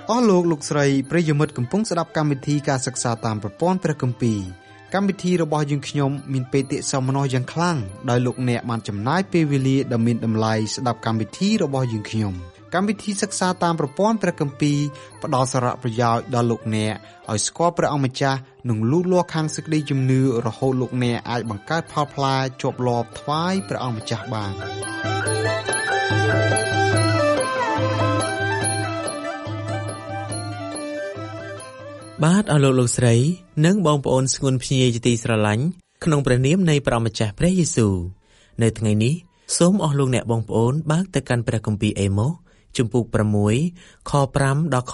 អស់លោកលោកស្រីប្រិយមិត្តកំពុងស្ដាប់កម្មវិធីការសិក្សាតាមប្រព័ន្ធព្រះគម្ពីរកម្មវិធីរបស់យើងខ្ញុំមានបេតិសោមនស្សយ៉ាងខ្លាំងដោយលោកអ្នកបានចំណាយពេលវេលាដ៏មានតម្លៃស្ដាប់កម្មវិធីរបស់យើងខ្ញុំកម្មវិធីសិក្សាតាមប្រព័ន្ធព្រះគម្ពីរផ្ដល់សារៈប្រយោជន៍ដល់លោកអ្នកឲ្យស្គាល់ព្រះអង្គម្ចាស់និងលូតលាស់ខាងសេចក្តីជំនឿរហូតលោកអ្នកអាចបង្កើតផលផ្លែជាប់លាប់ថ្វាយព្រះអង្គម្ចាស់បានបាទអរលោកស្រីនិងបងប្អូនស្ងួនភ្ញៀជាទីស្រឡាញ់ក្នុងព្រះនាមនៃព្រះម្ចាស់ព្រះយេស៊ូវនៅថ្ងៃនេះសូមអស់លោកអ្នកបងប្អូនបើកទៅកាន់ព្រះគម្ពីរអេម៉ូសជំពូក6ខ5ដល់ខ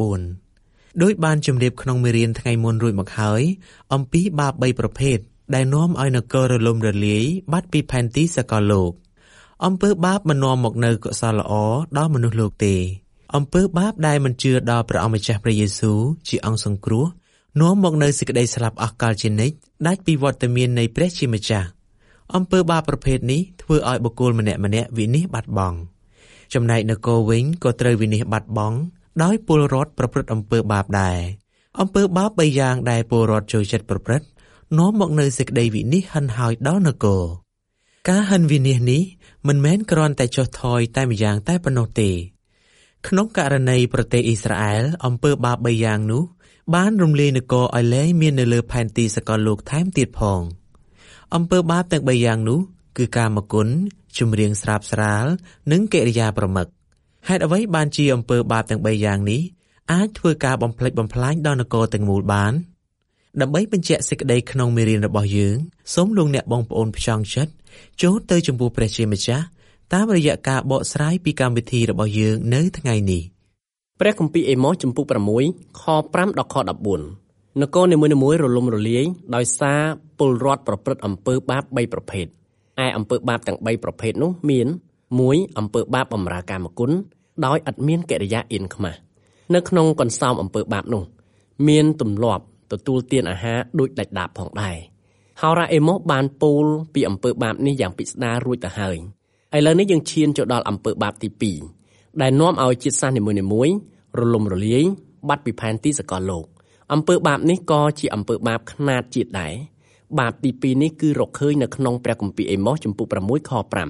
14ដោយបានជម្រាបក្នុងមេរៀនថ្ងៃមុនរួចមកហើយអំពីបាប3ប្រភេទដែលនាំឲ្យនគររលំរលាយបាត់ពីផែនទីសកលលោកអំពើបាបមិននាំមកនូវកុសលល្អដល់មនុស្សលោកទេអំពើបាបដែលមិនជឿដល់ព្រះអម្ចាស់ព្រះយេស៊ូវជាអង្គសង្គ្រោះនាំមកនូវសេចក្តីស្លាប់អស់កលជានិច្ចដាច់ពីវត្តមាននៃព្រះជាម្ចាស់អំពើបាបប្រភេទនេះធ្វើឲ្យបុគ្គលម្នាក់ៗវិនាសបាត់បង់ចំណែកនគរវិញក៏ត្រូវវិនាសបាត់បង់ដោយពលរដ្ឋប្រព្រឹត្តអំពើបាបដែរអំពើបាប3យ៉ាងដែលពលរដ្ឋចូលចិត្តប្រព្រឹត្តនាំមកនូវសេចក្តីវិនាសហិនហោចដល់នគរការហិនវិនាសនេះមិនមែនគ្រាន់តែចុះថយតែម្យ៉ាងតែប៉ុណ្ណោះទេក្នុងករណីប្រទេសអ៊ីស្រាអែលអំពើបាប3យ៉ាងនោះបានរំលាយនគរឲ្យលែងមាននៅលើផែនទីសកលលោកថែមទៀតផងអំពើបាបទាំង3យ៉ាងនោះគឺកាមគុណចម្រៀងស្រាបស្រាលនិងកិរិយាប្រមឹកហេតុអ្វីបានជាអំពើបាបទាំង3យ៉ាងនេះអាចធ្វើការបំផ្លិចបំផ្លាញដល់នគរទាំងមូលបានដើម្បីបញ្ជាក់សេចក្តីក្នុងមេរៀនរបស់យើងសូមលោកអ្នកបងប្អូនផ្ចង់ចិត្តចូលទៅចំពោះព្រះជាម្ចាស់តាមរយៈការបកស្រាយពីកម្មវិធីរបស់យើងនៅថ្ងៃនេះព្រះគម្ពីរអេម៉ូសជំពូក6ខ5ដល់ខ14នគរនីមួយៗរលំរលាយដោយសារពលរដ្ឋប្រព្រឹត្តអំពើបាប3ប្រភេទឯអំពើបាបទាំង3ប្រភេទនោះមាន1អំពើបាបបម្រើកាមគុណដោយឥតមានកិរិយាអៀនខ្មាស់នៅក្នុងកន្សោមអំពើបាបនោះមានទម្លាប់ទទួលទានអាហារដូចដាច់ដាបផងដែរហោរ៉ាអេម៉ូសបានពោលពីអំពើបាបនេះយ៉ាងពិស្ដាររួចទៅហើយឥឡូវនេះយើងឈានចូលដល់អំពើបាបទី2ដែលនាំឲ្យជាតិសាសន៍នីមួយៗរលំរលាយបាត់ពីផែនទីសកលលោកអំពើបាបនេះក៏ជាអំពើបាបខ្នាតជាតិដែរបាបទី2នេះគឺរកឃើញនៅក្នុងព្រះគម្ពីរអេម៉ូសជំពូក6ខ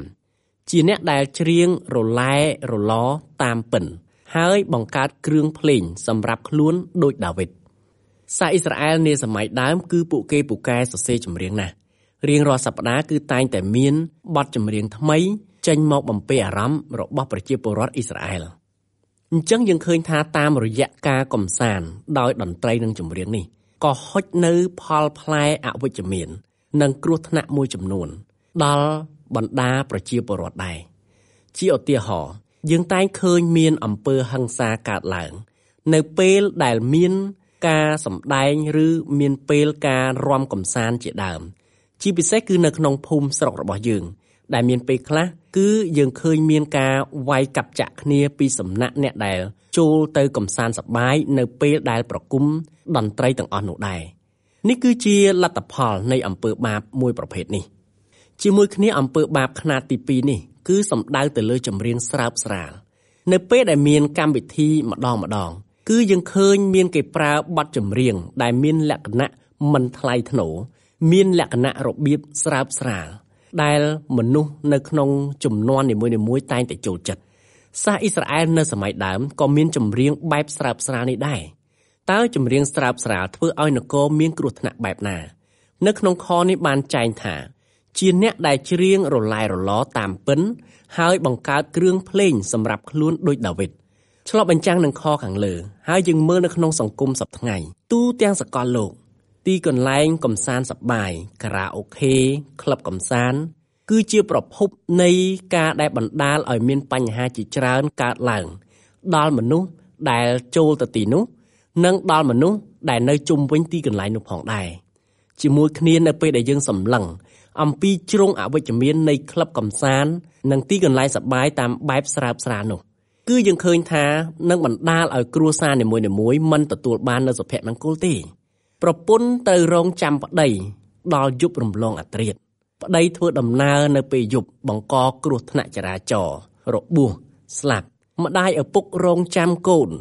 5ជាអ្នកដែលច្រៀងរលែរឡតាមពិនហើយបង្កើតគ្រឿងភ្លេងសម្រាប់ខ្លួនដូចដាវីតសាសអ៊ីស្រាអែលនាសម័យដើមគឺពួកគេពូកែសរសេរចម្រៀងណាស់រៀងរាល់សប្តាហ៍គឺតែងតែមានបទចម្រៀងថ្មីចេញមកបំពេអារម្មណ៍របស់ប្រជាពលរដ្ឋអ៊ីស្រាអែលអញ្ចឹងយើងឃើញថាតាមរយៈការកំសាន្តដោយតន្ត្រីនិងចម្រៀងនេះក៏ហុចនៅផលផ្លែអវិជ្ជមាននិងគ្រោះថ្នាក់មួយចំនួនដល់បណ្ដាប្រជាពលរដ្ឋដែរជាឧទាហរណ៍យើងតែងឃើញមានអំពើហិង្សាកើតឡើងនៅពេលដែលមានការសម្ដែងឬមានពេលការរាំកំសាន្តជាដើមជាពិសេសគឺនៅក្នុងភូមិស្រុករបស់យើងដែលមានពេលខ្លះគឺយើងឃើញមានការវាយកាប់ចាក់គ្នាពីសំណាក់អ្នកដែលចូលទៅកំសាន្តសប្បាយនៅពេលដែលប្រគំតន្ត្រីទាំងអស់នោះដែរនេះគឺជាលទ្ធផលនៃអំពើបាបមួយប្រភេទនេះជាមួយគ្នាអំពើបាបខ្នាតទី2នេះគឺសំដៅទៅលើចម្រៀងស្រើបស្រាលនៅពេលដែលមានកម្មវិធីម្ដងគឺយើងឃើញមានគេប្រើបទចម្រៀងដែលមានលក្ខណៈមិនថ្លៃថ្នូរមានលក្ខណៈរបៀបស្រើបស្រាលដែលមនុស្សនៅក្នុងជំនាន់នីមួយៗតែងតែចូលចិត្តសាសអ៊ីស្រាអែលនៅសម័យដើមក៏មានចម្រៀងបែបស្រើបស្រាលនេះដែរតើចម្រៀងស្រើបស្រាលធ្វើឲ្យនគរមានគ្រោះថ្នាក់បែបណានៅក្នុងខនេះបានចែងថាជាអ្នកដែលច្រៀងរលែរឡតាមពិនហើយបង្កើតគ្រឿងភ្លេងសម្រាប់ខ្លួនដូចដាវីតឆ្លុះបញ្ចាំងនឹងខខាងលើហើយយើងមើលនៅក្នុងសង្គមសប្តាហ៍ថ្ងៃទូទាំងសកលលោកទីកន្លែងកំសាន្តសប្បាយការ៉ាអូខេក្លឹបកំសាន្តគឺជាប្រភពនៃការដែលបណ្ដាលឲ្យមានបញ្ហាជាច្រើនកើតឡើងដល់មនុស្សដែលចូលទៅទីនោះនិងដល់មនុស្សដែលនៅជុំវិញទីកន្លែងនោះផងដែរជាមួយគ្នានៅពេលដែលយើងសម្លឹងអំពីជ្រុងអវិជ្ជមាននៃក្លឹបកំសាន្តនិងទីកន្លែងសប្បាយតាមបែបស្រើបស្រាលនោះគឺយើងឃើញថានឹងបណ្ដាលឲ្យគ្រួសារនីមួយៗមិនទទួលបាននូវសុភមង្គលទេប្រពន្ធត្រូវរងចាំប្តីដល់យប់រំលងអធ្រាត្រប្តីធ្វើដំណើរនៅពេលយប់បង្កគ្រោះថ្នាក់ចរាចរណ៍របួសស្លាប់ម្ដាយឪពុករងចាំកូន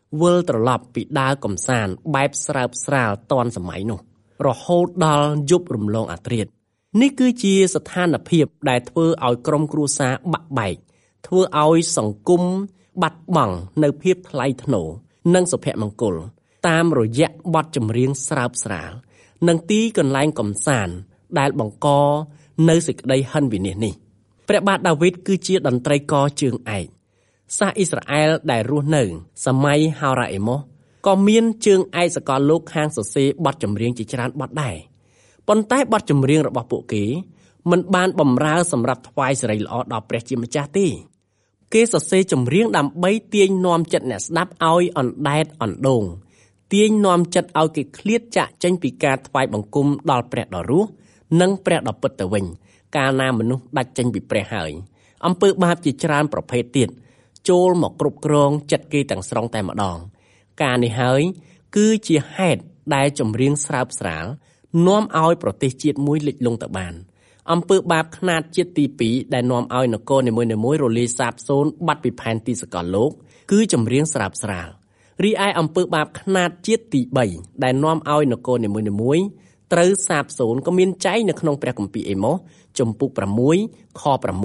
វិលត្រឡប់ពីដើរកំសាន្តបែបស្រើបស្រាលតាន់សម័យនោះរហូតដល់យប់រំលងអាធ្រាត្រនេះគឺជាស្ថានភាពដែលធ្វើឲ្យក្រុមគ្រួសារបាក់បែកធ្វើឲ្យសង្គមបាត់បង់នៅភាពថ្លៃថ្នូរនិងសុភមង្គលតាមរយៈបទចម្រៀងស្រើបស្រាលនិងទីកន្លែងកំសាន្តដែលបង្កនៅសេចក្តីហិនវិនាសនេះព្រះបាទដាវីតគឺជាតន្ត្រីករជើងឯកសាសអ៊ីស្រាអែលដែលរស់នៅសម័យហោរ៉ាអេម៉ូសក៏មានជើងឯកសកលលោកខាងសរសេរបទចម្រៀងជាច្រើនបទដែរប៉ុន្តែបទចម្រៀងរបស់ពួកគេមិនបានបម្រើសម្រាប់ថ្វាយសិរីល្អដល់ព្រះជាម្ចាស់ទេគេសរសេរចម្រៀងដើម្បីទាញនាំចិត្តអ្នកស្ដាប់ឲ្យអណ្ដែតអណ្ដូងទាញនាំចិត្តឲ្យគេឃ្លាតចាកចេញពីការថ្វាយបង្គំដល់ព្រះដ៏រស់និងព្រះដ៏ពិតទៅវិញកាលណាមនុស្សដាច់ចេញពីព្រះហើយអំពើបាបជាច្រើនប្រភេទទៀតចូលមកគ្រប់គ្រងចិត្តគេទាំងស្រុងតែម្ដងការនេះហើយគឺជាហេតុដែលចម្រៀងស្រើបស្រាលនាំឲ្យប្រទេសជាតិមួយលិចលង់ទៅបានអំពើបាបខ្នាតជាតិទី2ដែលនាំឲ្យនគរនីមួយៗរលាយសាបសូន្យបាត់ពីផែនទីសកលលោកគឺចម្រៀងស្រើបស្រាលរីឯអំពើបាបខ្នាតជាតិទី3ដែលនាំឲ្យនគរនីមួយៗត្រូវសាបសូន្យក៏មានចែងនៅក្នុងព្រះគម្ពីរអេម៉ូសជំពូក6ខ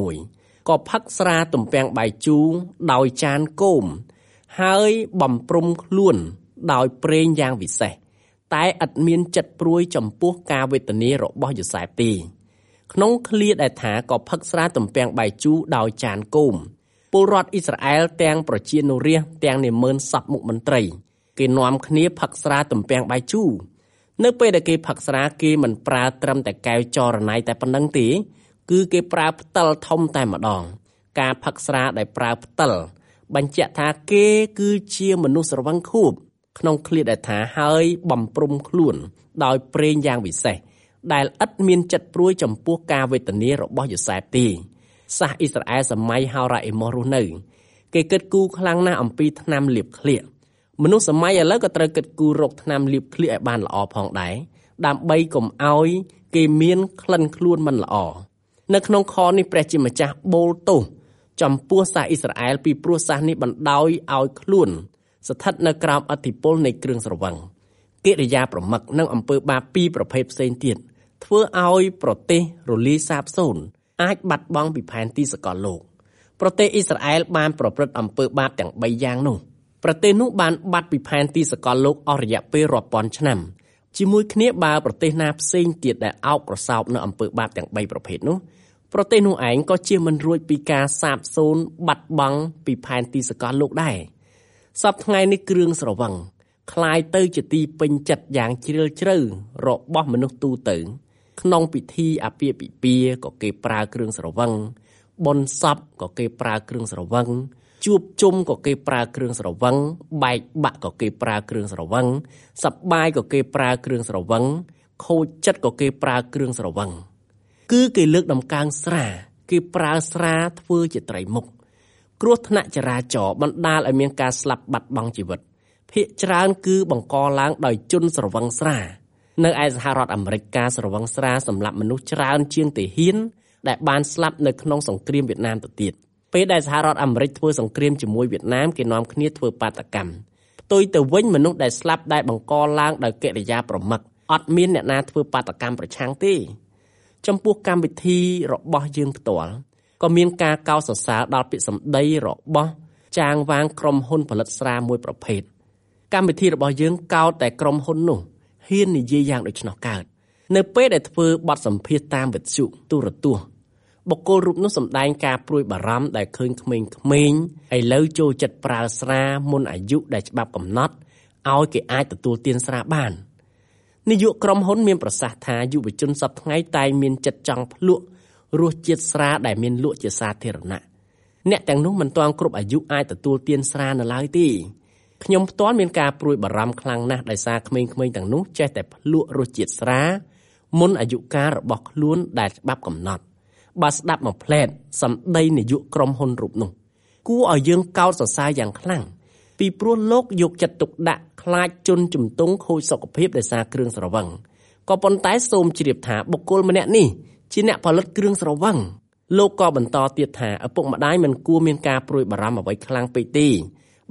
6ក៏ផឹកស្រាទំពាំងបាយជូរដោយចានគោមហើយបំព្រំខ្លួនដោយប្រេងយ៉ាងវិសេសតែឥតមានចិត្តព្រួយចំពោះការវេទនារបស់យូសែបទេក្នុងឃ្លាដែលថាក៏ផឹកស្រាទំពាំងបាយជូរដោយចានគោមពលរដ្ឋអ៊ីស្រាអែលទាំងប្រជានុរាស្ត្រទាំងនាម៉ឺនសពមុខមន្ត្រីគេនាំគ្នាផឹកស្រាទំពាំងបាយជូរនៅពេលដែលគេផឹកស្រាគេមិនប្រើត្រឹមតែកែវចរណៃតែប៉ុណ្្នឹងទេគឺគេប្រើផ្តិលធំតែម្ដងការផឹកស្រាដែលប្រើផ្តិលបញ្ជាក់ថាគេគឺជាមនុស្សស្រវឹងខួបក្នុងឃ្លាដែលថាហើយបំព្រំខ្លួនដោយប្រេងយ៉ាងវិសេសដែលឥតមានចិត្តព្រួយចំពោះការវេទនារបស់យូសែបទេសាសអ៊ីស្រាអែលសម័យហោរ៉ាអេម៉ូសរស់នៅគេគិតគូរខ្លាំងណាស់អំពីថ្នាំលាបក្លៀកមនុស្សសម័យឥឡូវក៏ត្រូវគិតគូររកថ្នាំលាបក្លៀកឲ្យបានល្អផងដែរដើម្បីកុំឲ្យគេមានក្លិនខ្លួនមិនល្អនៅក្នុងខនេះព្រះជាម្ចាស់បូលទោសចំពោះសាសអ៊ីស្រាអែលពីព្រោះសាសនេះបណ្ដោយឲ្យខ្លួនស្ថិតនៅក្រោមឥទ្ធិពលនៃគ្រឿងស្រវឹងកិរិយាប្រមឹកនិងអំពើបាបពីរប្រភេទផ្សេងទៀតធ្វើឲ្យប្រទេសរលាយសាបសូន្យអាចបាត់បង់ពីផែនទីសកលលោកប្រទេសអ៊ីស្រាអែលបានប្រព្រឹត្តអំពើបាបទាំង3យ៉ាងនោះប្រទេសនោះបានបាត់ពីផែនទីសកលលោកអស់រយៈពេលរាប់ពាន់ឆ្នាំជាមួយគ្នាបើប្រទេសណាផ្សេងទៀតដែលអោបក្រសោបនៅអំពើបាបទាំង3ប្រភេទនោះប្រទេសនោះឯងក៏ជៀសមិនរួចពីការសាបសូន្យបាត់បង់ពីផែនទីសកលលោកដែរសប្តាហ៍ថ្ងៃនេះគ្រឿងស្រវឹងคล้ายទៅជាទីពេញចិត្តយ៉ាងជ្រាលជ្រៅរបស់មនុស្សទូទៅក្នុងពិធីអាពាហ៍ពិពាហ៍ក៏គេប្រើគ្រឿងស្រវឹងបុណ្យសពក៏គេប្រើគ្រឿងស្រវឹងជួបជុំក៏គេប្រើគ្រឿងស្រវឹងបែកបាក់ក៏គេប្រើគ្រឿងស្រវឹងសប្បាយក៏គេប្រើគ្រឿងស្រវឹងខូចចិត្តក៏គេប្រើគ្រឿងស្រវឹងគឺគេលើកដំកើងស្រាគេប្រើស្រាធ្វើជាត្រីមុខគ្រោះថ្នាក់ចរាចរណ៍បណ្ដាលឲ្យមានការស្លាប់បាត់បង់ជីវិតភាគច្រើនគឺបង្កឡើងដោយជនស្រវឹងស្រានៅឯសហរដ្ឋអាមេរិកការស្រវឹងស្រាសម្លាប់មនុស្សច្រើនជាងទាហានដែលបានស្លាប់នៅក្នុងសង្គ្រាមវៀតណាមទៅទៀតពេលដែលសហរដ្ឋអាមេរិកធ្វើសង្គ្រាមជាមួយវៀតណាមគេនាំគ្នាធ្វើបាតកម្មផ្ទុយទៅវិញមនុស្សដែលស្លាប់ដែលបង្កឡើងដោយកិរិយាប្រមឹកអត់មានអ្នកណាធ្វើបាតកម្មប្រឆាំងទេចំពោះកម្មវិធីរបស់យើងផ្ទាល់ក៏មានការកោតសរសើរដល់ពាក្យសម្ដីរបស់ចាងវាងក្រុមហ៊ុនផលិតស្រាមួយប្រភេទកម្មវិធីរបស់យើងកោតតែក្រុមហ៊ុននោះហ៊ាននិយាយយ៉ាងដូច្នោះកើតនៅពេលដែលធ្វើបទសម្ភាសន៍តាមវិទ្យុទូរទស្សន៍បុគ្គលរូបនោះសម្ដែងការព្រួយបារម្ភដែលឃើញក្មេងៗឥឡូវចូលចិត្តប្រើស្រាមុនអាយុដែលច្បាប់កំណត់ឲ្យគេអាចទទួលទានស្រាបាននាយកក្រុមហ៊ុនមានប្រសាសន៍ថាយុវជនសប្តាហ៍ថ្ងៃតែមានចិត្តចង់ភ្លក់រសជាតិស្រាដែលមានលក់ជាសាធារណៈអ្នកទាំងនោះមិនទាន់គ្រប់អាយុអាចទទួលទានស្រានៅឡើយទេខ្ញុំផ្ទាល់មានការព្រួយបារម្ភខ្លាំងណាស់ដោយសារក្មេងៗទាំងនោះចេះតែភ្លក់រសជាតិស្រាមុនអាយុកាលរបស់ខ្លួនដែលច្បាប់កំណត់បើស្ដាប់មកផ្លែតសម្ដីនាយកក្រុមហ៊ុនរូបនោះគួរឲ្យយើងកោតសរសើរយ៉ាងខ្លាំងពីព្រោះលោកយកចិត្តទុកដាក់ខ្លាចជនជំទង់ខូចសុខភាពដោយសារគ្រឿងស្រវឹងក៏ប៉ុន្តែសូមជ្រាបថាបុគ្គលម្នាក់នេះជាអ្នកផលិតគ្រឿងស្រវឹងលោកក៏បន្តទៀតថាឪពុកម្ដាយមិនគួរមានការព្រួយបារម្ភអ្វីខ្លាំងពេកទេ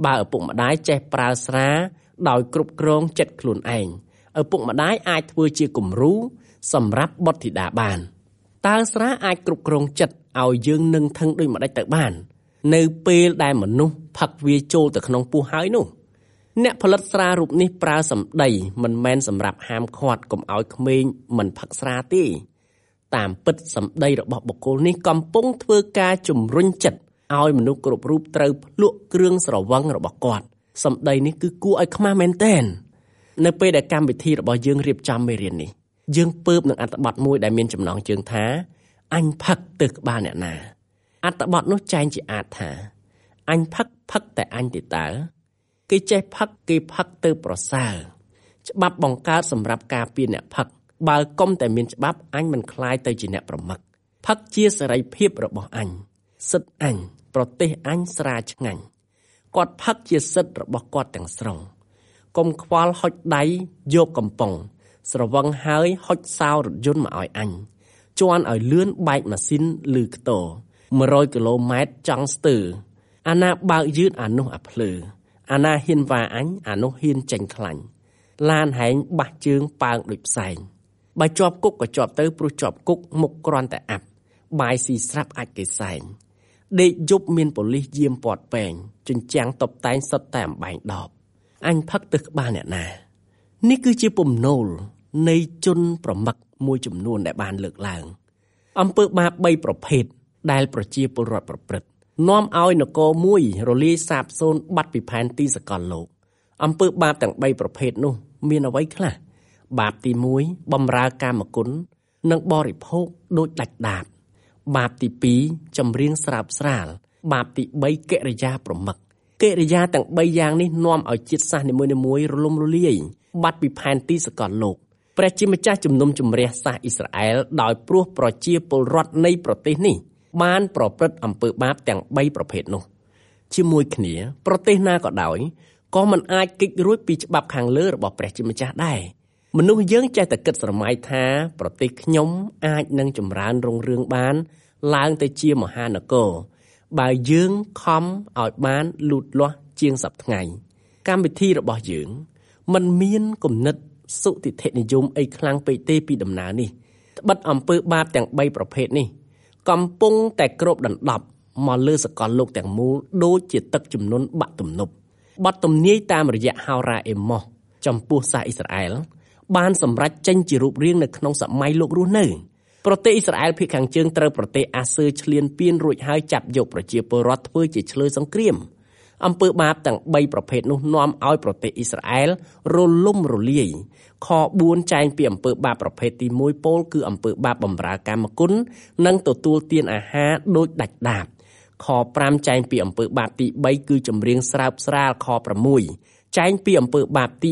បើឪពុកម្ដាយចេះប្រើស្រាដោយគ្រប់គ្រងចិត្តខ្លួនឯងឪពុកម្ដាយអាចធ្វើជាគំរូសម្រាប់បុត្រធីតាបានតើស្រាអាចគ្រប់គ្រងចិត្តឲ្យយើងនឹងថឹងដូចម្ដេចទៅបាននៅពេលដែលមនុស្សផឹកវាចូលទៅក្នុងពោះហើយនោះអ្នកផលិតស្រារូបនេះប្រើសម្ដីមិនមែនសម្រាប់ហាមឃាត់កុំឲ្យក្មេងមិនផឹកស្រាទេតាមពិតសម្ដីរបស់បុគ្គលនេះកំពុងធ្វើការជំរុញចិត្តឲ្យមនុស្សគ្រប់រូបត្រូវភ្លក់គ្រឿងស្រវឹងរបស់គាត់សម្ដីនេះគឺគួរឲ្យខ្មាស់មែនទែននៅពេលដែលកម្មវិធីរបស់យើងរៀបចំមេរៀននេះយើងពើបនឹងអត្ថបទមួយដែលមានចំណងជើងថាអញផឹកទៅក្បាលអ្នកណាអត្ថបទនោះចែងជាអាចថាអញផឹកតែអញទេតើគេចេះផឹកគេផឹកទៅប្រសើរច្បាប់បង្កើតសម្រាប់ការពារអ្នកផឹកបើកុំតែមានច្បាប់អញមិនខ្លាយទៅជាអ្នកប្រមឹកផឹកជាសេរីភាពរបស់អញសិទ្ធិអញប្រទេសអញស្រាឆ្ងាញ់គាត់ផឹកជាសិទ្ធិរបស់គាត់ទាំងស្រុងកុំខ្វល់ហុចដៃយកកំប៉ុងស្រវឹងហើយហុចសោរថយន្តមកឲ្យអញជន់ឲ្យលឿនបែកម៉ាស៊ីនលឺខ្ទរ100គីឡូម៉ែត្រចង់ស្ទើរអាណាបើកយឺតអានោះអាភ្លឺអាណាហ៊ានវ៉ាអញអានោះហ៊ានចេញខ្លាញ់ឡានហែងបះជើងប៉ើងដូចផ្សែងបើជាប់គុកក៏ជាប់ទៅព្រោះជាប់គុកមុខគ្រាន់តែអាប់បាយស៊ីស្រាប់អាចគេសែងដេកយប់មានប៉ូលីសយាមពាត់ពេងជញ្ចាំងតុបតែងសុទ្ធតែអំបែងដបអញផឹកទៅក្បាលអ្នកណានេះគឺជាពំនោលនៃជនប្រមឹកមួយចំនួនដែលបានលើកឡើងអំពើបាប3ប្រភេទដែលប្រជាពលរដ្ឋប្រព្រឹត្តនាំឲ្យនគរមួយរលាយសាបសូន្យបាត់ពីផែនទីសកលលោកអំពើបាបទាំង3ប្រភេទនោះមានអ្វីខ្លះបាបទី1បំរើកាមគុណនិងបរិភោគដូចដាច់ដាបបាបទី2ចម្រៀងស្រើបស្រាលបាបទី3កិរិយាប្រមឹកកិរិយាទាំង3យ៉ាងនេះនាំឲ្យជាតិសាសន៍នីមួយៗរលំរលាយបាត់ពីផែនទីសកលលោកព្រះជាម្ចាស់ជំនុំជម្រះសាសអ៊ីស្រាអែលដោយព្រោះប្រជាពលរដ្ឋនៃប្រទេសនេះបានប្រព្រឹត្តអំពើបាបទាំង3ប្រភេទនោះជាមួយគ្នាប្រទេសណាក៏ដោយក៏មិនអាចគេចរួចពីច្បាប់ខាងលើរបស់ព្រះជាម្ចាស់ដែរមនុស្សយើងចេះតែគិតស្រមៃថាប្រទេសខ្ញុំអាចនឹងចម្រើនរុងរឿងបានឡើងទៅជាមហានគរបើយើងខំឲ្យបានលូតលាស់ជាងសប្តាហ៍ថ្ងៃកម្មវិធីរបស់យើងមិនមានគំនិតសុតិធិនិយមអីខ្លាំងពេកទេពីដំណើរនេះត្បិតអំពើបាបទាំង3ប្រភេទនេះកំពុងតែគ្របដណ្ដប់មកលើសកលលោកទាំងមូលដូចជាទឹកជំនន់បាក់ទំនប់បទទំនាយតាមរយៈហោរ៉ាអេម៉ូសចំពោះសាសអ៊ីស្រាអែលបានសម្រេចចេញជារូបរាងនៅក្នុងសម័យលោករស់នៅប្រទេសអ៊ីស្រាអែលភាគខាងជើងត្រូវប្រទេសអាស៊ើឈ្លានពានរួចហើយចាប់យកប្រជាពលរដ្ឋធ្វើជាឆ្លើយសង្គ្រាមអំពើបាបទាំង3ប្រភេទនោះនាំឲ្យប្រទេសអ៊ីស្រាអែលរលំរលាយខ4ចែងពីអំពើបាបប្រភេទទី1ពោលគឺអំពើបាបបម្រើកាមគុណនិងទទួលទានអាហារដូចដាច់ដាបខ5ចែងពីអំពើបាបទី3គឺចម្រៀងស្រើបស្រាលខ6ចែងពីអំពើបាបទី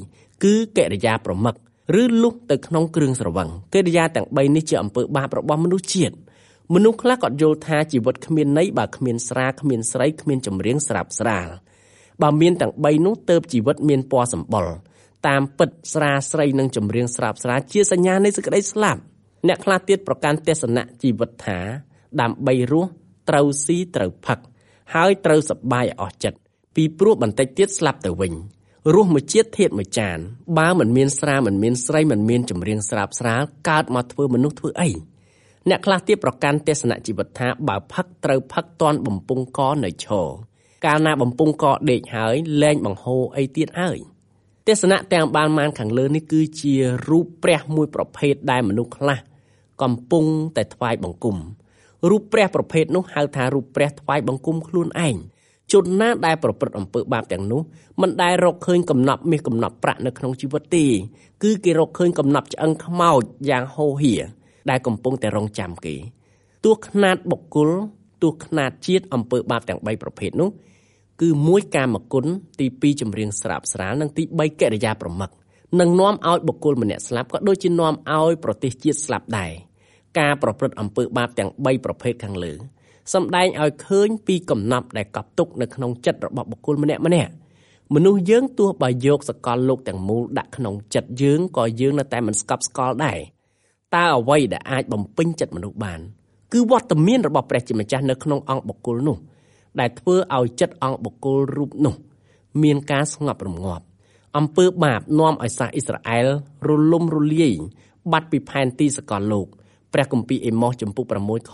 3គឺកិរិយាប្រមឹកឬលុះទៅក្នុងគ្រឿងស្រវឹងកិរិយាទាំង3នេះជាអំពើបាបរបស់មនុស្សជាតិមនុស្សខ្លះក៏យល់ថាជីវិតគ្មានន័យបើគ្មានស្រាគ្មានស្រីគ្មានចម្រៀងស្រាប់ស្រាលបើមានទាំង3នោះទើបជីវិតមានពណ៌សម្បុរតាមពិតស្រាស្រីនិងចម្រៀងស្រាប់ស្រាលជាសញ្ញានៃសេចក្តីស្លាប់អ្នកខ្លះទៀតប្រកាន់ទស្សនៈជីវិតថាដើម្បីរស់ត្រូវស៊ីត្រូវផឹកហើយត្រូវសប្បាយឲ្យអស់ចិត្តពីព្រោះបន្តិចទៀតស្លាប់ទៅវិញរស់មួយជាតិធាតុមួយចានបើមិនមានស្រាមិនមានស្រីមិនមានចម្រៀងស្រាប់ស្រាលកើតមកធ្វើមនុស្សធ្វើអីអ្នកខ្លះទៀតប្រកាន់ទស្សនៈជីវិតថាបើផឹកត្រូវផឹកតន់បំពង់កនៅឈរកាលណាបំពង់កដេកហើយលែងបង្ហូរអីទៀតហើយទស្សនៈទាំងបានខាងលើនេះគឺជារូបព្រះមួយប្រភេទដែលមនុស្សខ្លះកំពុងតែថ្វាយបង្គំរូបព្រះប្រភេទនោះហៅថារូបព្រះថ្វាយបង្គំខ្លួនឯងជនណាដែលប្រព្រឹត្តអំពើបាបទាំងនោះមិនដែលរកឃើញកំណប់មាសកំណប់ប្រាក់នៅក្នុងជីវិតទេគឺគេរកឃើញកំណប់ឆ្អឹងខ្មោចយ៉ាងហូរហៀដែលកំពុងតែរងចាំគេទោះខ្នាតបុគ្គលទោះខ្នាតជាតិអំពើបាបទាំង3ប្រភេទនោះគឺ1កាមគុណទី2ចម្រៀងស្រាប់ស្រាលនិងទី3កិរិយាប្រមឹកនឹងនាំឲ្យបុគ្គលម្នាក់ស្លាប់ក៏ដូចជានាំឲ្យប្រទេសជាតិស្លាប់ដែរការប្រព្រឹត្តអំពើបាបទាំង3ប្រភេទខាងលើសម្ដែងឲ្យឃើញពីកំណប់ដែលកប់ទុកនៅក្នុងចិត្តរបស់បុគ្គលម្នាក់មនុស្សយើងទោះបើយកសកលលោកទាំងមូលដាក់ក្នុងចិត្តយើងក៏យើងនៅតែមិនស្កប់ស្កល់ដែរតើអ្វីដែលអាចបំពេញចិត្តមនុស្សបានគឺវត្តមានរបស់ព្រះជាម្ចាស់នៅក្នុងអង្គបុគ្គលនោះដែលធ្វើឲ្យចិត្តអង្គបុគ្គលរូបនោះមានការស្ងប់រងាប់អំពើបាបនាំឲ្យសាសអ៊ីស្រាអែលរលំរលាយបាត់ពីផែនទីសកលលោកព្រះគម្ពីរអេម៉ូសចំពុក6ខ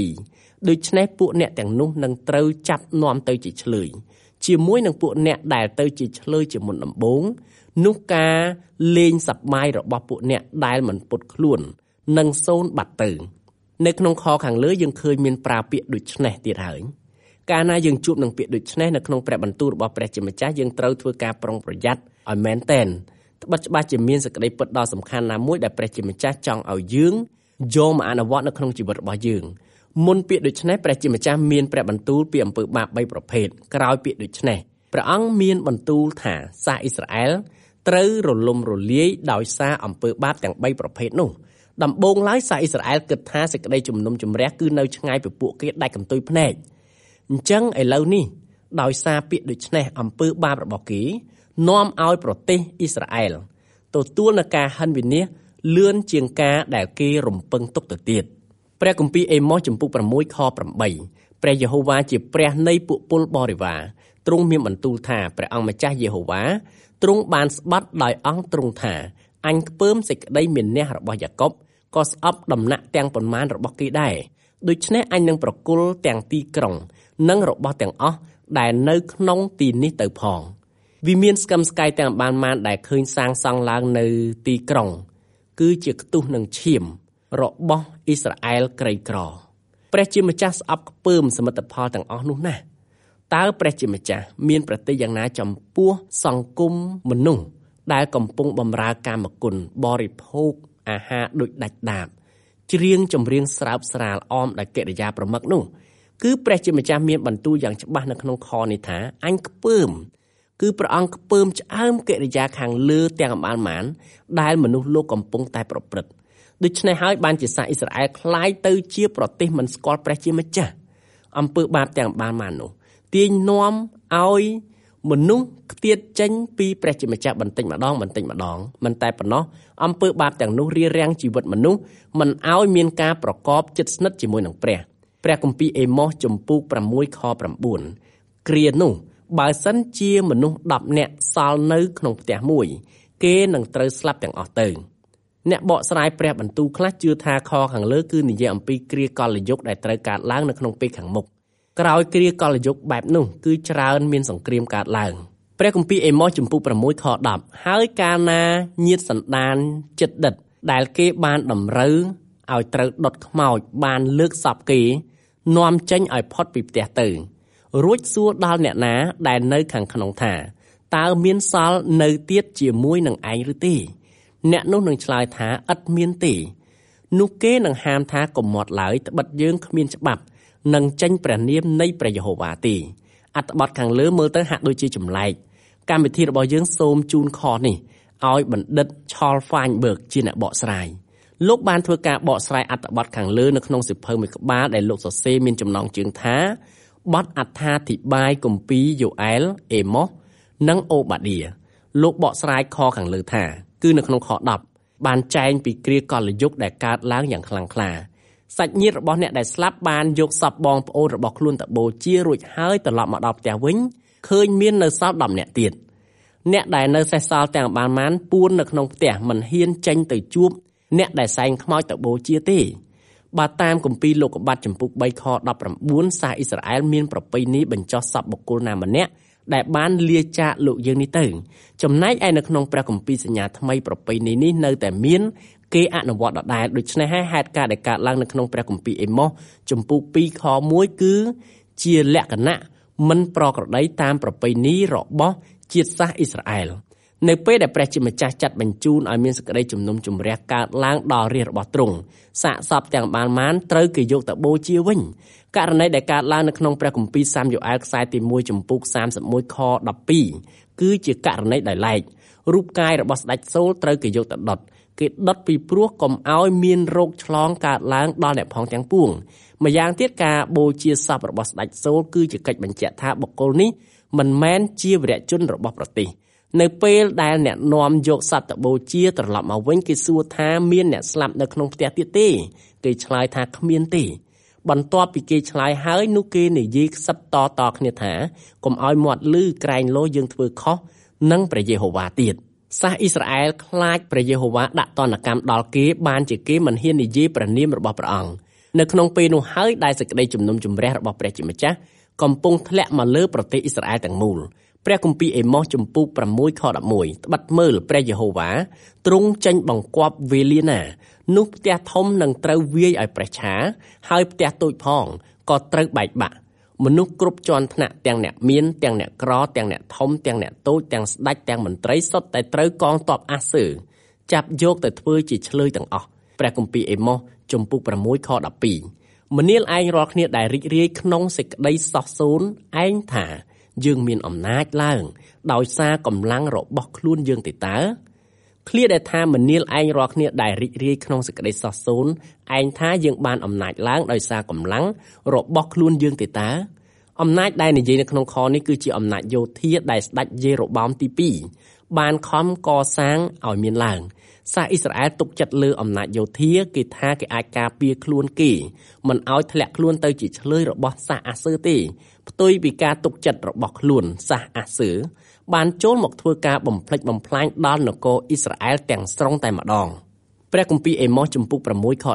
7ដូច្នេះពួកអ្នកទាំងនោះនឹងត្រូវចាប់នាំទៅជាឆ្លើយជាមួយនឹងពួកអ្នកដែលទៅជាឆ្លើយជាមុនដំបូងនោះការលេងសប្បាយរបស់ពួកអ្នកដែលមិនពុតខ្លួននឹងសូន្យបាត់ទៅនៅក្នុងខខាងលើយើងឃើញមានប្រើពាក្យដូចនេះទៀតហើយកាលណាយើងជួបនឹងពាក្យដូចនេះនៅក្នុងព្រះបន្ទូលរបស់ព្រះជាម្ចាស់យើងត្រូវធ្វើការប្រុងប្រយ័ត្នឲ្យមែនទែនត្បិតច្បាស់ជាមានសេចក្តីពិតដ៏សំខាន់ណាមួយដែលព្រះជាម្ចាស់ចង់ឲ្យយើងយកមកអនុវត្តនៅក្នុងជីវិតរបស់យើងមុនពាក្យដូចនេះព្រះជាម្ចាស់មានព្រះបន្ទូលពីអំពើបាប3ប្រភេទក្រោយពាក្យដូចនេះព្រះអង្គមានបន្ទូលថាសាសអ៊ីស្រាអែលត្រូវរលំរលាយដោយសារអំពើបាបទាំង3ប្រភេទនោះដំបូងឡើយសាសអ៊ីស្រាអែលគិតថាសេចក្តីជំនុំជម្រះគឺនៅឆ្ងាយពីពួកគេដាច់កន្ទុយភ្នែកអញ្ចឹងឥឡូវនេះដោយសារពាក្យដូចនេះអំពើបាបរបស់គេនាំឲ្យប្រទេសអ៊ីស្រាអែលទទួលនឹងការហិនវិនាសលឿនជាងការដែលគេរំពឹងទុកទៅទៀតព្រះគម្ពីរអេម៉ូសចំពុក6ខ8ព្រះយេហូវ៉ាជាព្រះនៃពួកពលបរិវារទ្រង់មានបន្ទូលថាព្រះអង្គម្ចាស់យេហូវ៉ាទ្រង់បានស្បាត់ដោយអង្គទ្រង់ថាអញខ្ពើមសេចក្តីមានះរបស់យ៉ាកុបក៏ស្អប់ដំណាក់ទាំងប៉ុន្មានរបស់គេដែរដូច្នេះអញនឹងប្រគល់ទាំងទីក្រុងនិងរបស់ទាំងអស់ដែលនៅក្នុងទីនេះទៅផងវាមានស្កឹមស្កៃទាំងបានដែលឃើញសាងសង់ឡើងនៅទីក្រុងគឺជាខ្ទុះនឹងឈាមរបស់អ៊ីស្រាអែលក្រីក្រព្រះជាម្ចាស់ស្អប់ខ្ពើមសមិទ្ធផលទាំងអស់នោះណាស់តើព្រះជាម្ចាស់មានប្រតិយ៉ាងណាចំពោះសង្គមមនុស្សដែលកំពុងបម្រើកាមគុណបរិភោគអាហារដូចដាច់ដាបច្រៀងចម្រៀងស្រើបស្រាលអមដោយកិរិយាប្រមឹកនោះគឺព្រះជាម្ចាស់មានបន្ទូលយ៉ាងច្បាស់នៅក្នុងខនេះថាអញខ្ពើមគឺព្រះអង្គខ្ពើមឆ្អើមកិរិយាខាងលើទាំងបានដែលមនុស្សលោកកំពុងតែប្រព្រឹត្តដូច្នេះហើយបានជាសាសអ៊ីស្រាអែលคล้ายទៅជាប្រទេសមិនស្គាល់ព្រះជាម្ចាស់អំពើបាបទាំងបាននោះទាញនាំឲ្យមនុស្សខ្ទាតចេញពីព្រះជាម្ចាស់បន្តិចម្ដងមិនតែប៉ុណ្ណោះអំពើបាបទាំងនោះរារាំងជីវិតមនុស្សមិនឲ្យមានការប្រកបជិតស្និទ្ធជាមួយនឹងព្រះគម្ពីរអេម៉ូសចំពុក6ខ9គ្រានោះបើសិនជាមនុស្ស10នាក់សល់នៅក្នុងផ្ទះមួយគេនឹងត្រូវស្លាប់ទាំងអស់ទៅអ្នកបកស្រាយព្រះបន្ទូលខ្លះជឿថាខខាងលើគឺនិយាយអំពីគ្រាកលយុគដែលត្រូវកើតឡើងនៅក្នុងពេលខាងមុខក្រោយគ្រាកលយុគបែបនោះគឺច្រើនមានសង្គ្រាមកើតឡើងព្រះគម្ពីរអេម៉ូសចំពុក6ខ10ហើយកាលណាញាតិសន្តានចិត្តដិតដែលគេបានតម្រូវឲ្យត្រូវដុតខ្មោចបានលើកសពគេនាំចេញឲ្យផុតពីផ្ទះទៅរួចសួរដល់អ្នកណាដែលនៅខាងក្នុងថាតើមានសល់នៅទៀតជាមួយនឹងឯងឬទេអ្នកនោះនឹងឆ្លើយថាឥតមានទេនោះគេនឹងហាមថាកុំមាត់ឡើយត្បិតយើងគ្មានច្បាប់នឹងចេញព្រះនាមនៃព្រះយេហូវ៉ាទេអត្ថបទខាងលើមើលទៅហាក់ដូចជាចម្លែកកម្មវិធីរបស់យើងសូមជូនខនេះឲ្យបណ្ឌិត Charles Feinberg ជាអ្នកបកស្រាយលោកបានធ្វើការបកស្រាយអត្ថបទខាងលើនៅក្នុងសៀវភៅមួយក្បាលដែលលោកសរសេរមានចំណងជើងថាបទអត្ថាធិប្បាយគម្ពីរយ៉ូអែលអេម៉ូសនិងអូបាឌៀលោកបកស្រាយខខាងលើថាគឺនៅក្នុងខ10បានចែងពីគ្រាកលយុគដែលកើតឡើងយ៉ាងខ្លាំងក្លាសាច់ញាតិរបស់អ្នកដែលស្លាប់បានយកសពបងប្អូនរបស់ខ្លួនទៅបូជារួចហើយត្រឡប់មកដល់ផ្ទះវិញឃើញមាននៅសល់10នាក់ទៀតអ្នកដែលនៅសេសសល់ទាំងបានពួននៅក្នុងផ្ទះមិនហ៊ានចេញទៅជួបអ្នកដែលសែងខ្មោចទៅបូជាទេបើតាមគម្ពីរលោកុបាទចំពុក3ខ19សាសអ៊ីស្រាអែលមានប្រពៃណីបញ្ចុះសពបុគ្គលណាម្នាក់ដែលបានលាចាកលោកយើងនេះទៅចំណែកឯនៅក្នុងព្រះគម្ពីរសញ្ញាថ្មីប្រពៃណីនេះនៅតែមានគេអនុវត្តដដែលដូច្នេះហើយហេតុការណ៍ដែលកើតឡើងនៅក្នុងព្រះគម្ពីរអេម៉ូសចំពុក2ខ1គឺជាលក្ខណៈមិនប្រក្រតីតាមប្រពៃណីរបស់ជាតិសាសន៍អ៊ីស្រាអែលនៅពេលដែលព្រះជាម្ចាស់ចាត់បញ្ជូនឲ្យមានសេចក្តីជំនុំជម្រះកើតឡើងដល់រាជរបស់ទ្រង់សាកសពទាំងបានត្រូវគេយកទៅបូជាវិញករណីដែលកើតឡើងនៅក្នុងព្រះគម្ពីរសាមយ៉ូអែលខ្សែទី1ចំពុក31ខ12គឺជាករណីដែលឡែករូបកាយរបស់ស្ដេចសូលត្រូវគេយកទៅដុតគេដុតពីព្រោះកុំឲ្យមានរោគឆ្លងកើតឡើងដល់អ្នកផងទាំងពួងម្យ៉ាងទៀតការបូជាសពរបស់ស្ដេចសូលគឺជាកិច្ចបញ្ជាក់ថាបុគ្គលនេះមិនមែនជាវីរជនរបស់ប្រទេសនៅពេលដែលអ្នកនាំយកសត្វទៅបូជាត្រឡប់មកវិញគេសួរថាមានអ្នកស្លាប់នៅក្នុងផ្ទះទៀតទេគេឆ្លើយថាគ្មានទេបន្ទាប់ពីគេឆ្លើយហើយនោះគេនិយាយខ្សឹបតគ្នាថាកុំឲ្យមាត់លឺក្រែងលោយើងធ្វើខុសនឹងព្រះយេហូវ៉ាទៀតសាសអ៊ីស្រាអែលខ្លាចព្រះយេហូវ៉ាដាក់ទណ្ឌកម្មដល់គេបានជាគេមិនហ៊ាននិយាយព្រះនាមរបស់ព្រះអង្គនៅក្នុងពេលនោះហើយដែលសេចក្តីជំនុំជម្រះរបស់ព្រះជាម្ចាស់កំពុងធ្លាក់មកលើប្រទេសអ៊ីស្រាអែលទាំងមូលព្រះគម្ពីរអេម៉ូសជំពូក 6 ខ 11 ត្បិតមើលព្រះយេហូវ៉ាទ្រង់ចេញបង្គាប់វេលាណានោះផ្ទះធំនឹងត្រូវវាយឲ្យប្រេះឆាហើយផ្ទះតូចផងក៏ត្រូវបែកបាក់មនុស្សគ្រប់ជាន់ថ្នាក់ទាំងអ្នកមានទាំងអ្នកក្រទាំងអ្នកធំទាំងអ្នកតូចទាំងស្ដេចទាំងមន្ត្រីសុទ្ធតែត្រូវកងទ័ពអាសឺចាប់យកទៅធ្វើជាឆ្លើយទាំងអស់ព្រះគម្ពីរអេម៉ូសជំពូក 6 ខ 12 ម្នាលឯងរាល់គ្នាដែលរីករាយក្នុងសេចក្តីសោះសូន្យឯងថាយើងមានអំណាចឡើងដោយសារកម្លាំងរបស់ខ្លួនយើងទេតើឃ្លាដែលថាម្នាលឯងរាល់គ្នាដែលរីករាយក្នុងសេចក្តីសោះសូន្យឯងថាយើងបានអំណាចឡើងដោយសារកម្លាំងរបស់ខ្លួនយើងទេតើអំណាចដែលនិយាយនៅក្នុងខនេះគឺជាអំណាចយោធាដែលស្ដេចយេរ៉ូបោមទី2បានខំកសាងឲ្យមានឡើងសាសអ៊ីស្រាអែលទុកចិត្តលើអំណាចយោធាគេថាគេអាចការពារខ្លួនគេមិនឲ្យធ្លាក់ខ្លួនទៅជាឆ្លើយរបស់សាសអាសឺទេផ្ទុយពីការទុកចិត្តរបស់ខ្លួនសាសអាសឺបានចូលមកធ្វើការបំផ្លិចបំផ្លាញដល់នគរអ៊ីស្រាអែលទាំងស្រុងតែម្ដងព្រះគម្ពីរអេម៉ូសជំពូក 6 ខ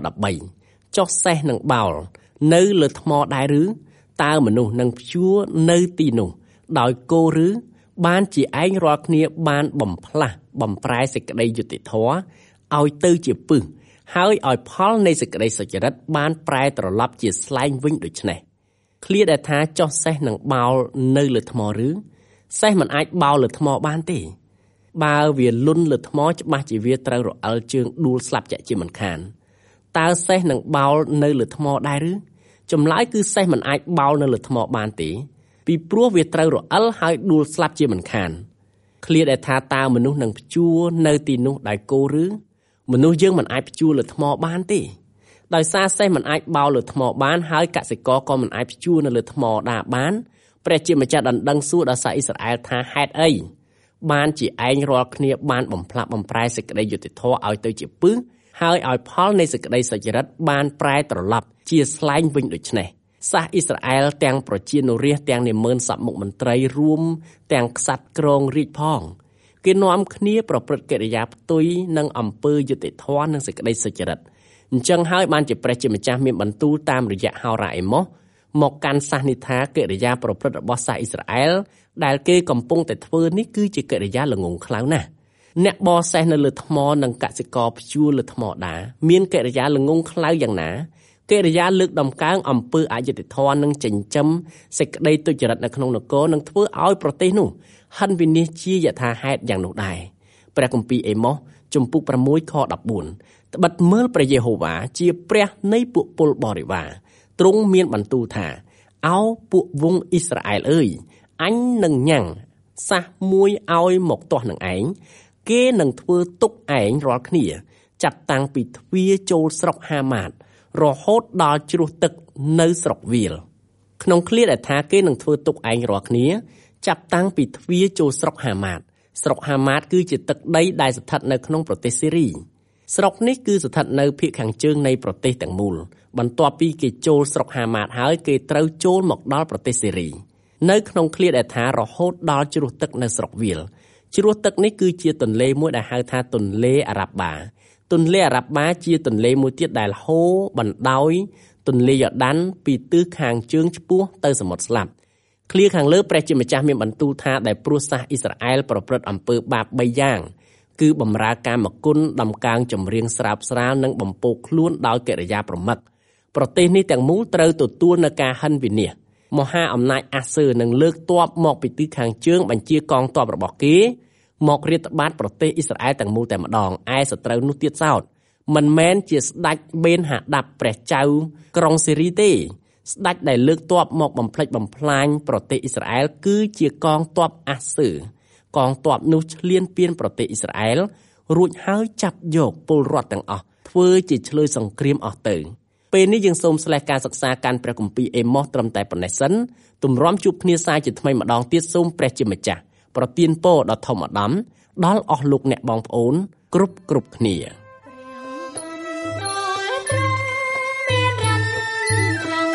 13 ចុះសេះនឹងបោលនៅលើថ្មដែរឬតើមនុស្សនឹងព្យួរនៅទីនោះដោយគោឬបានជាឯងរាល់គ្នាបានបំផ្លាស់បំប្រែសេចក្តីយុត្តិធម៌ឲ្យទៅជាពឹសហើយឲ្យផលនៃសេចក្តីសុចរិតបានប្រែត្រឡប់ជាស្លែងវិញដូច្នេះឃ្លាដែលថាចុះសេះនឹងបោលនៅលើថ្មឬសេះមិនអាចបោលលើថ្មបានទេបើវាលុនលើថ្មច្បាស់ជាវាត្រូវរអិលជើងដួលស្លាប់ចាក់ជាមិនខានតើសេះនឹងបោលនៅលើថ្មដែរឬចម្លើយគឺសេះមិនអាចបោលនៅលើថ្មបានទេពីព្រោះវាត្រូវរអិលហើយដួលស្លាប់ជាមិនខានឃ្លាដែលថាតើមនុស្សនឹងព្យួរនៅទីនោះដោយគោឬមនុស្សយើងមិនអាចព្យួរលើថ្មបានទេដោយសារសេះមិនអាចបោលលើថ្មបានហើយកសិករក៏មិនអាចព្យួរនៅលើថ្មដែរបានព្រះជាម្ចាស់ដណ្ដឹងសួរដល់សាសអ៊ីស្រាអែលថាហេតុអីបានជាឯងរាល់គ្នាបានបំផ្លាស់បំប្រែសេចក្តីយុត្តិធម៌ឲ្យទៅជាពឹសហើយឲ្យផលនៃសេចក្តីសុចរិតបានប្រែត្រឡប់ជាស្លែងវិញដូច្នេះសាសអ៊ីស្រាអែលទាំងប្រជានុរាស្ត្រទាំងនាម៉ឺនសព្វមុខមន្ត្រីរួមទាំងក្សត្រក្រងរាជផងគេនាំគ្នាប្រព្រឹត្តកិរិយាផ្ទុយនឹងអំពើយុត្តិធម៌និងសេចក្តីសុចរិតអញ្ចឹងហើយបានជាព្រះជាម្ចាស់មានបន្ទូលតាមរយៈហោរ៉ាអេម៉ូសមកកាន់សាសនេះថាកិរិយាប្រព្រឹត្តរបស់សាសអ៊ីស្រាអែលដែលគេកំពុងតែធ្វើនេះគឺជាកិរិយាល្ងង់ខ្លៅណាស់អ្នកបរសេះនៅលើថ្មនិងកសិករព្យួរលើថ្មដែរមានកិរិយាល្ងង់ខ្លៅយ៉ាងណាកិរិយាលើកដំកើងអំពើអយុត្តិធម៌និងចិញ្ចឹមសេចក្តីទុច្ចរិតនៅក្នុងនគរនឹងធ្វើឲ្យប្រទេសនោះហិនវិនាសជាយថាហេតុយ៉ាងនោះដែរព្រះគម្ពីរអេម៉ូសជំពូក 6 ខ 14 ត្បិតមើលព្រះយេហូវ៉ាជាព្រះនៃពួកពលបរិវារទ្រង់មានបន្ទូលថាអោពួកវង្សអ៊ីស្រាអែលអើយអញនឹងញ៉ាំងសាសមួយឲ្យមកទាស់នឹងឯងគេនឹងធ្វើទុកឯងរាល់គ្នាចាប់តាំងពីទ្វារចូលស្រុកហាម៉ាតរហូតដល់ជ្រោះទឹកនៅស្រុកវាលក្នុងឃ្លាដែលថាគេនឹងធ្វើទុកឯងរាល់គ្នាចាប់តាំងពីទ្វារចូលស្រុកហាម៉ាតស្រុកហាម៉ាតគឺជាទឹកដីដែលស្ថិតនៅក្នុងប្រទេសសេរីស្រុកនេះគឺស្ថិតនៅភាគខាងជើងនៃប្រទេសទាំងមូលបន្ទាប់ពីគេចូលស្រុកហាម៉ាតហើយគេត្រូវចូលមកដល់ប្រទេសសេរីនៅក្នុងឃ្លាដែលថារហូតដល់ជ្រោះទឹកនៅស្រុកវាលជ្រោះទឹកនេះគឺជាទន្លេមួយដែលហៅថាទន្លេអារ៉ាប់បាទន្លេអារ៉ាប់បាជាទន្លេមួយទៀតដែលហូរបណ្ដោយទន្លេយ៉ូដានពីទិសខាងជើងឆ្ពោះទៅសមុទ្រស្លាប់ឃ្លាខាងលើព្រះជាម្ចាស់មានបន្ទូលថាដែលព្រោះសាសអ៊ីស្រាអែលប្រព្រឹត្តអំពើបាប3យ៉ាងគឺបម្រើកាមគុណដំកើងចម្រៀងស្រាបស្រាលនិងបំពោកខ្លួនដោយកិរិយាប្រមឹកប្រទេសនេះទាំងមូលត្រូវទទួលនឹងការហិនវិនាសមហាអំណាចអាសឺនឹងលើកទ័ពមកពីទិសខាងជើងបញ្ជាកងទ័ពរបស់គេមករាតត្បាតប្រទេសអ៊ីស្រាអែលទាំងមូលតែម្ដងឯសត្រូវនោះទៀតសោតមិនមែនជាស្ដេចបេនហាដាប់ព្រះចៅក្រុងសេរីទេស្ដេចដែលលើកទ័ពមកបំផ្លិចបំផ្លាញប្រទេសអ៊ីស្រាអែលគឺជាកងទ័ពអាសឺកងទ័ពនោះឈ្លានពានប្រទេសអ៊ីស្រាអែលរួចហើយចាប់យកពលរដ្ឋទាំងអស់ធ្វើជាឆ្លើយសង្គ្រាមអស់ទៅពេលនេះយើងសូមស្លេះការសិក្សាកាន់ព្រះគម្ពីរអេម៉ូសត្រឹមតែប៉ុណ្ណេះសិនទម្រាំជួបគ្នាសាជាថ្មីម្ដងទៀតសូមព្រះជាម្ចាស់ប្រទានពរដល់ធម្មអាដាមដល់អស់លោកអ្នកបងប្អូនគ្រប់គ្នា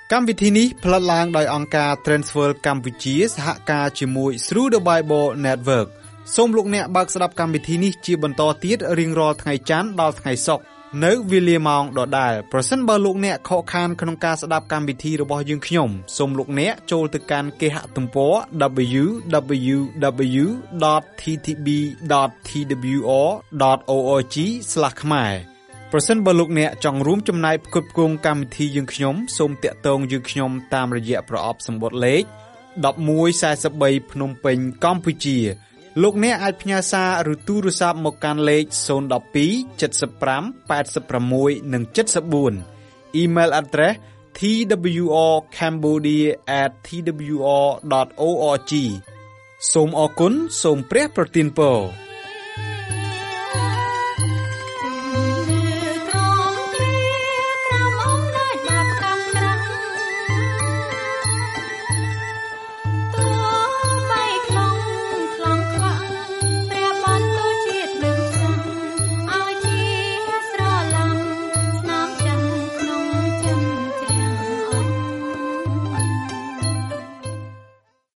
កម្មវិធីនេះផ្លាត់ឡើងដោយអង្គការ Transfer កម្ពុជាសហការជាមួយ Through the Bible Network សូមលោកអ្នកបើកស្ដាប់កម្មវិធីនេះជាបន្តទៀតរៀងរាល់ថ្ងៃច័ន្ទដល់ថ្ងៃសុក្រនៅវេលាម៉ោងដដែលប្រសិនបើលោកអ្នកខកខានក្នុងការស្ដាប់កម្មវិធីរបស់យើងខ្ញុំសូមលោកអ្នកចូលទៅកាន់គេហទំព័រ www.ttb.twr.org/ ខ្មែរប្រសិនបើលោកអ្នកចង់រួមចំណែកផ្គត់ផ្គង់កម្មវិធីយើងខ្ញុំសូមតាក់ទងយើងខ្ញុំតាមរយៈប្រអប់សម្បត្តិលេខ1143ភ្នំពេញកម្ពុជាលោកអ្នកអាចផ្ញើសារឬទូរស័ព្ទមកកាន់លេខ012 75 86 និង 74 Email address twrcambodia@twr.org សូមអរគុណសូមព្រះប្រទានពរ